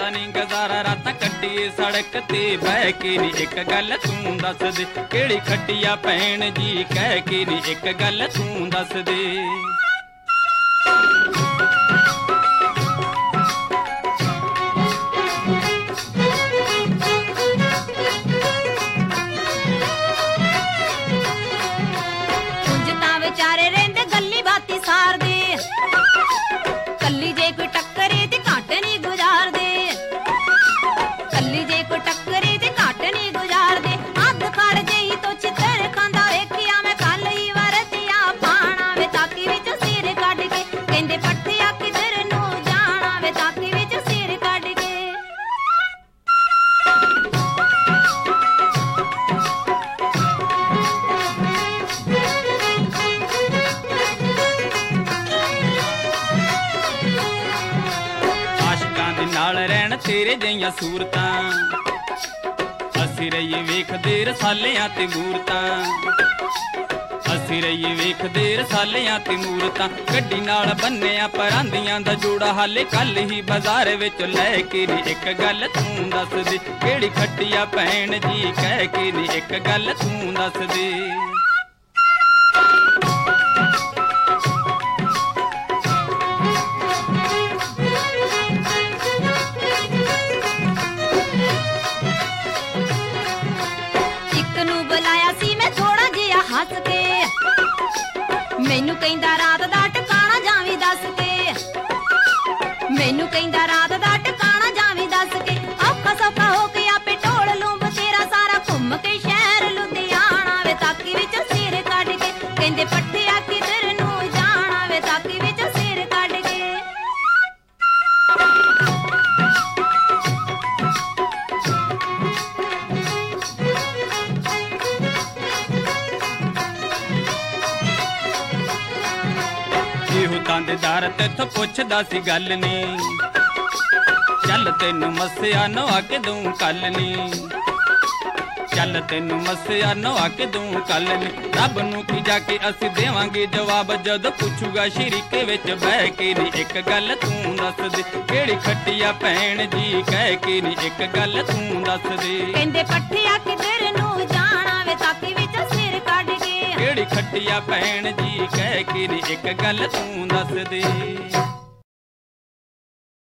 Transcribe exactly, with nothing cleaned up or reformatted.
हुंदा नी गजारा रातां कट्टीए सड़क ते बह के नी एक गल तूं दस दे केड़ी खट्टिया भैन जी कह के नी एक गल तूं दस दे। बेचारे रेंदे गल्ली बाती सार दे कल्ली जे कोई टक्करे ते घाट नहीं गुजार दे कल्ली जे कोई टक्करे ते घाट नहीं गुजार दे हद कर जेही तो चित्तर खांदा वेखिया मैं कल ही वरतिया पाना वे ताकी विच सिर कढ के कहंदे पट्ठिया किधर नू जाना वे ताकी विच सिर कढ के। नाल रहन तेरे जइयां सूरतां असी रहिए वेखदे रसालियां ते मूरतां असी रहिए वेखदे रसालियां ते मूरतां गड्डी नाल बन्निया परांदियां दा जोड़ा हाले कल ही बाजार विच लै के नी एक गल तूं दस दे केड़ी खट्टिया भैन जी कह के नी एक गल तूं दस दे। हस के मैनू कहंदा रात दा टकाना जावी दस के मैनू कहंदा रात दा टकाना जावी दस के औखा सौखा हो के आपे ढोल लूंब तेरा सारा घुम के शहर लुधियाना वे ताकी विच सिर कढ के कहंदे पट्ठिया किधर नू जाना वे ताकी विच सिर कढ के। तांदेदार तेथों पुछदा सी गल नी चल तेनू मस्सिया नवा के दूं कल नी चल तेनू मस्सिया नवा के दूं कल नी रब नू की जाके असी देवांगे जवाब जद पुछूगा शरीके विच बह के नी एक गल तूं दस दे केड़ी खट्टिया भैन जी कह के नी एक गल तूं दस दे कहंदे पट्ठिया किधर नू जाना वे ताकी विच सिर कढ के केड़ी खट्टिया भैन जी कह के नी एक गल तूं दस दे।